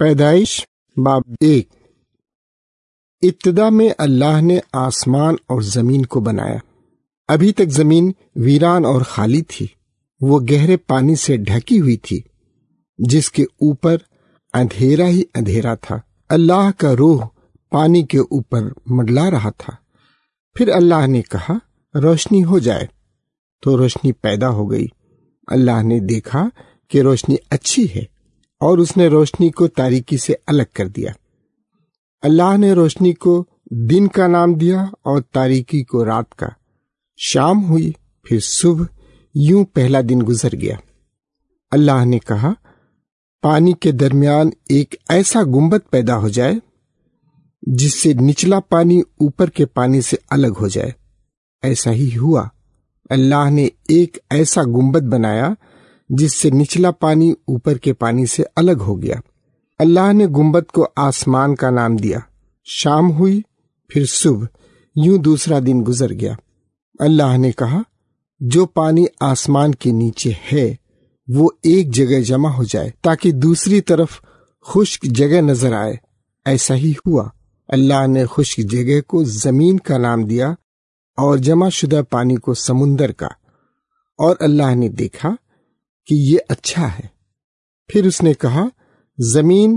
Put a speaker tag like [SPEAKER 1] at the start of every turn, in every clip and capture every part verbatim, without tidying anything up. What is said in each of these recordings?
[SPEAKER 1] پیدائش باب ایک۔ ابتدا میں اللہ نے آسمان اور زمین کو بنایا۔ ابھی تک زمین ویران اور خالی تھی، وہ گہرے پانی سے ڈھکی ہوئی تھی جس کے اوپر اندھیرا ہی اندھیرا تھا۔ اللہ کا روح پانی کے اوپر منڈلا رہا تھا۔ پھر اللہ نے کہا روشنی ہو جائے، تو روشنی پیدا ہو گئی۔ اللہ نے دیکھا کہ روشنی اچھی ہے اور اس نے روشنی کو تاریکی سے الگ کر دیا۔ اللہ نے روشنی کو دن کا نام دیا اور تاریکی کو رات کا۔ شام ہوئی، پھر صبح، یوں پہلا دن گزر گیا۔ اللہ نے کہا پانی کے درمیان ایک ایسا گنبد پیدا ہو جائے جس سے نچلا پانی اوپر کے پانی سے الگ ہو جائے۔ ایسا ہی ہوا۔ اللہ نے ایک ایسا گنبد بنایا جس سے نچلا پانی اوپر کے پانی سے الگ ہو گیا۔ اللہ نے گنبد کو آسمان کا نام دیا۔ شام ہوئی، پھر صبح، یوں دوسرا دن گزر گیا۔ اللہ نے کہا جو پانی آسمان کے نیچے ہے وہ ایک جگہ جمع ہو جائے تاکہ دوسری طرف خشک جگہ نظر آئے۔ ایسا ہی ہوا۔ اللہ نے خشک جگہ کو زمین کا نام دیا اور جمع شدہ پانی کو سمندر کا، اور اللہ نے دیکھا کہ یہ اچھا ہے۔ پھر اس نے کہا زمین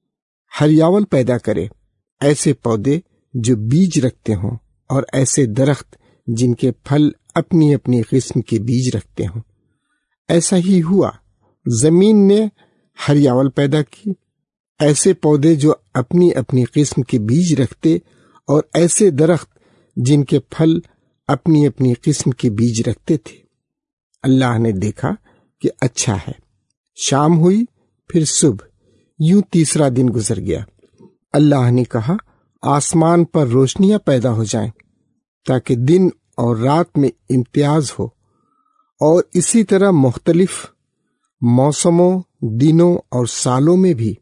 [SPEAKER 1] ہریاول پیدا کرے، ایسے پودے جو بیج رکھتے ہوں اور ایسے درخت جن کے پھل اپنی اپنی قسم کے بیج رکھتے ہوں۔ ایسا ہی ہوا۔ زمین نے ہریاول پیدا کی، ایسے پودے جو اپنی اپنی قسم کے بیج رکھتے اور ایسے درخت جن کے پھل اپنی اپنی قسم کے بیج رکھتے تھے۔ اللہ نے دیکھا کہ اچھا ہے۔ شام ہوئی، پھر صبح، یوں تیسرا دن گزر گیا۔ اللہ نے کہا آسمان پر روشنیاں پیدا ہو جائیں تاکہ دن اور رات میں امتیاز ہو، اور اسی طرح مختلف موسموں، دنوں اور سالوں میں بھی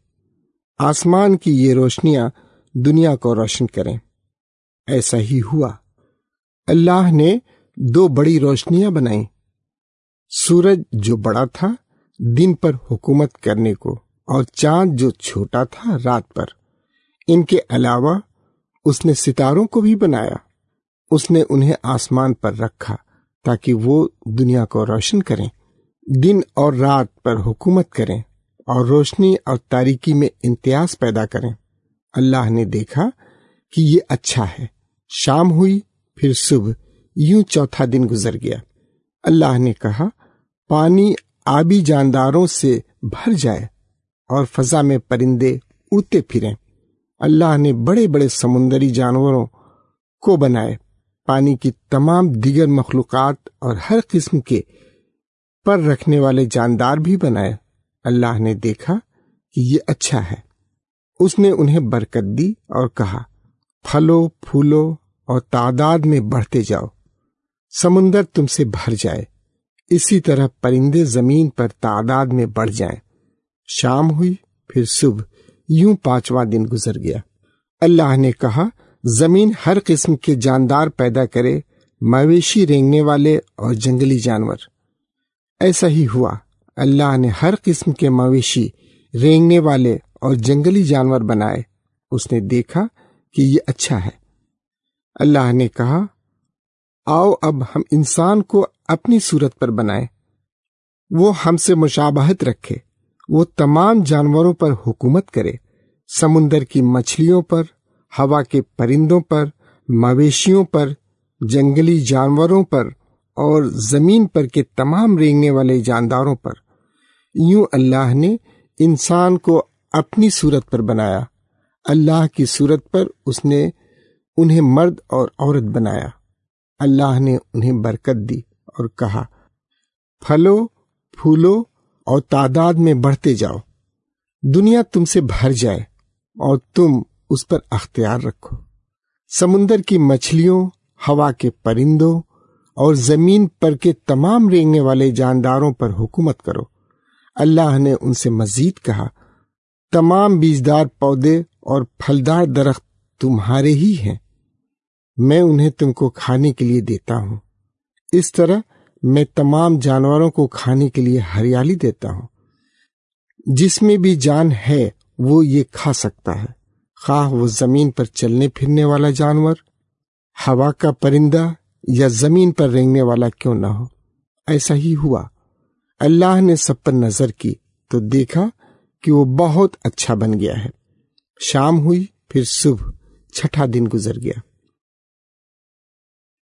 [SPEAKER 1] آسمان کی یہ روشنیاں دنیا کو روشن کریں۔ ایسا ہی ہوا۔ اللہ نے دو بڑی روشنیاں بنائیں، سورج جو بڑا تھا دن پر حکومت کرنے کو، اور چاند جو چھوٹا تھا رات پر۔ ان کے علاوہ اس نے ستاروں کو بھی بنایا۔ اس نے انہیں آسمان پر رکھا تاکہ وہ دنیا کو روشن کریں، دن اور رات پر حکومت کریں اور روشنی اور تاریکی میں امتیاز پیدا کریں۔ اللہ نے دیکھا کہ یہ اچھا ہے۔ شام ہوئی، پھر صبح، یوں چوتھا دن گزر گیا۔ اللہ نے کہا پانی آبی جانداروں سے بھر جائے اور فضا میں پرندے اڑتے پھریں۔ اللہ نے بڑے بڑے سمندری جانوروں کو بنائے، پانی کی تمام دیگر مخلوقات اور ہر قسم کے پر رکھنے والے جاندار بھی بنائے۔ اللہ نے دیکھا کہ یہ اچھا ہے۔ اس نے انہیں برکت دی اور کہا پھلو پھولو اور تعداد میں بڑھتے جاؤ، سمندر تم سے بھر جائے، اسی طرح پرندے زمین پر تعداد میں بڑھ جائیں۔ شام ہوئی، پھر صبح، یوں پانچواں دن گزر گیا۔ اللہ نے کہا زمین ہر قسم کے جاندار پیدا کرے، مویشی رینگنے والے اور جنگلی جانور۔ ایسا ہی ہوا۔ اللہ نے ہر قسم کے مویشی رینگنے والے اور جنگلی جانور بنائے۔ اس نے دیکھا کہ یہ اچھا ہے۔ اللہ نے کہا آؤ اب ہم انسان کو اپنی صورت پر بنائیں، وہ ہم سے مشابہت رکھے، وہ تمام جانوروں پر حکومت کرے، سمندر کی مچھلیوں پر، ہوا کے پرندوں پر، مویشیوں پر، جنگلی جانوروں پر اور زمین پر کے تمام رینگنے والے جانداروں پر۔ یوں اللہ نے انسان کو اپنی صورت پر بنایا، اللہ کی صورت پر اس نے انہیں مرد اور عورت بنایا۔ اللہ نے انہیں برکت دی اور کہا پھلو پھولو اور تعداد میں بڑھتے جاؤ، دنیا تم سے بھر جائے اور تم اس پر اختیار رکھو، سمندر کی مچھلیوں، ہوا کے پرندوں اور زمین پر کے تمام رینگنے والے جانداروں پر حکومت کرو۔ اللہ نے ان سے مزید کہا تمام بیجدار پودے اور پھلدار درخت تمہارے ہی ہیں، میں انہیں تم کو کھانے کے لیے دیتا ہوں۔ اس طرح میں تمام جانوروں کو کھانے کے لیے ہریالی دیتا ہوں۔ جس میں بھی جان ہے وہ یہ کھا سکتا ہے، خواہ وہ زمین پر چلنے پھرنے والا جانور، ہوا کا پرندہ یا زمین پر رینگنے والا کیوں نہ ہو۔ ایسا ہی ہوا۔ اللہ نے سب پر نظر کی تو دیکھا کہ وہ بہت اچھا بن گیا ہے۔ شام ہوئی، پھر صبح، چھٹا دن گزر گیا۔